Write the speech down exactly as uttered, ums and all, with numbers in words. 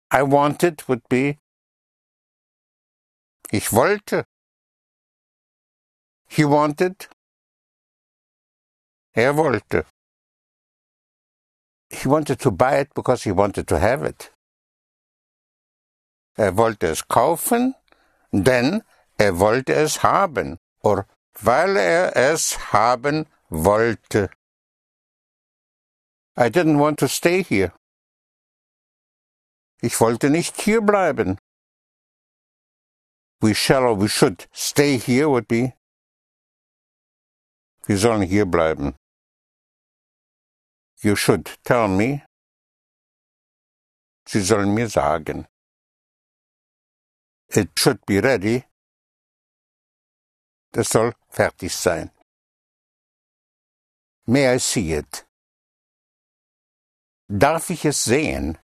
I wanted would be ich wollte. He wanted. Er wollte. He wanted to buy it because he wanted to have it. Er wollte es kaufen, denn er wollte es haben. Or weil er es haben wollte. I didn't want to stay here. Ich wollte nicht hier bleiben. We shall or we should stay here would be. Wir sollen hier bleiben. You should tell me. Sie sollen mir sagen. It should be ready. Das soll fertig sein. May I see it? Darf ich es sehen?